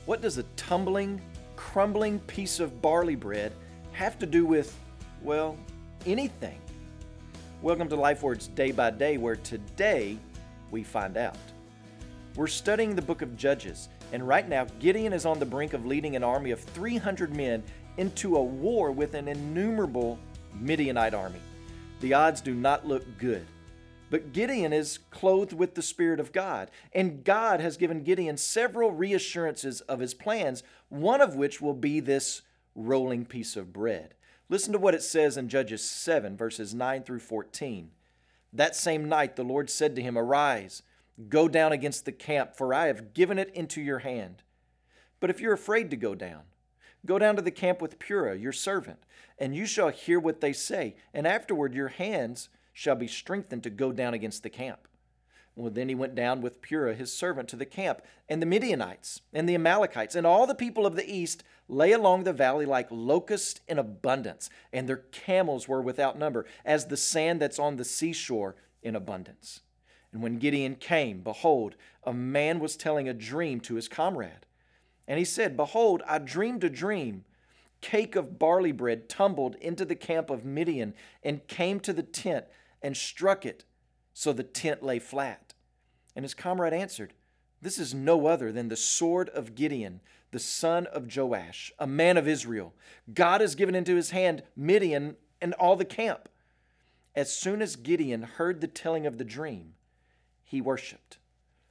What does a tumbling, crumbling piece of barley bread have to do with, well, anything? Welcome to LifeWords Day by Day, where today we find out. We're studying the book of Judges, and right now Gideon is on the brink of leading an army of 300 men into a war with an innumerable Midianite army. The odds do not look good. But Gideon is clothed with the Spirit of God, and God has given Gideon several reassurances of his plans, one of which will be this rolling piece of bread. Listen to what it says in Judges 7, verses 9 through 14. That same night the Lord said to him, "Arise, go down against the camp, for I have given it into your hand. But if you're afraid to go down to the camp with Purah, your servant, and you shall hear what they say, and afterward your hands shall be strengthened to go down against the camp." Well, then he went down with Purah his servant to the camp, and the Midianites and the Amalekites and all the people of the east lay along the valley like locusts in abundance, and their camels were without number, as the sand that's on the seashore in abundance. And when Gideon came, behold, a man was telling a dream to his comrade. And he said, "Behold, I dreamed a dream. Cake of barley bread tumbled into the camp of Midian and came to the tent and struck it, so the tent lay flat." And his comrade answered, "This is no other than the sword of Gideon, the son of Joash, a man of Israel. God has given into his hand Midian and all the camp." As soon as Gideon heard the telling of the dream, he worshiped.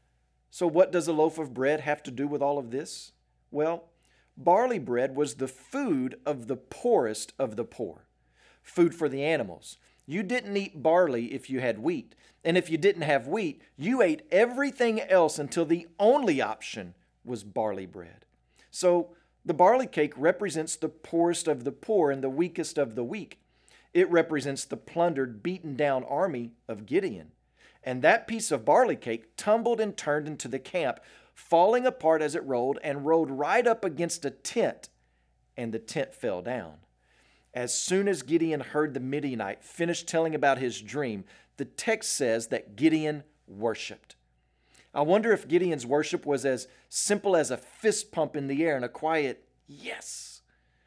So what does a loaf of bread have to do with all of this? Well, barley bread was the food of the poorest of the poor, food for the animals. You didn't eat barley if you had wheat. And if you didn't have wheat, you ate everything else until the only option was barley bread. So the barley cake represents the poorest of the poor and the weakest of the weak. It represents the plundered, beaten down army of Gideon. And that piece of barley cake tumbled and turned into the camp, falling apart as it rolled, and rolled right up against a tent, and the tent fell down. As soon as Gideon heard the Midianite finish telling about his dream, the text says that Gideon worshiped. I wonder if Gideon's worship was as simple as a fist pump in the air and a quiet yes.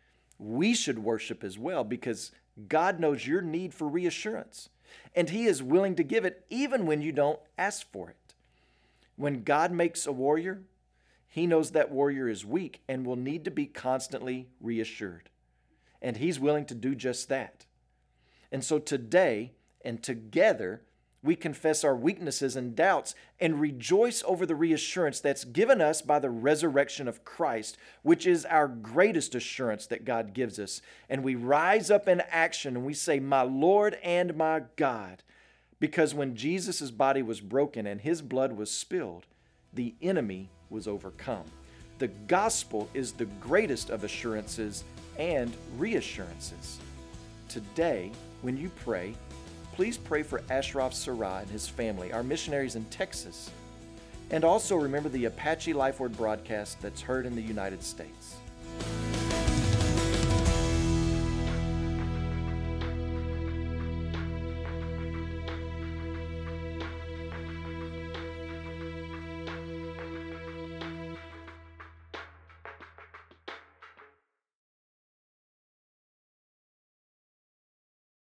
We should worship as well, because God knows your need for reassurance, and He is willing to give it even when you don't ask for it. When God makes a warrior, He knows that warrior is weak and will need to be constantly reassured. And He's willing to do just that. And so today and together, we confess our weaknesses and doubts and rejoice over the reassurance that's given us by the resurrection of Christ, which is our greatest assurance that God gives us. And we rise up in action and we say, "My Lord and my God," because when Jesus' body was broken and His blood was spilled, the enemy was overcome. The gospel is the greatest of assurances and reassurances. Today, when you pray, please pray for Ashraf Sarah and his family, our missionaries in Texas. And also remember the Apache LifeWord broadcast that's heard in the United States.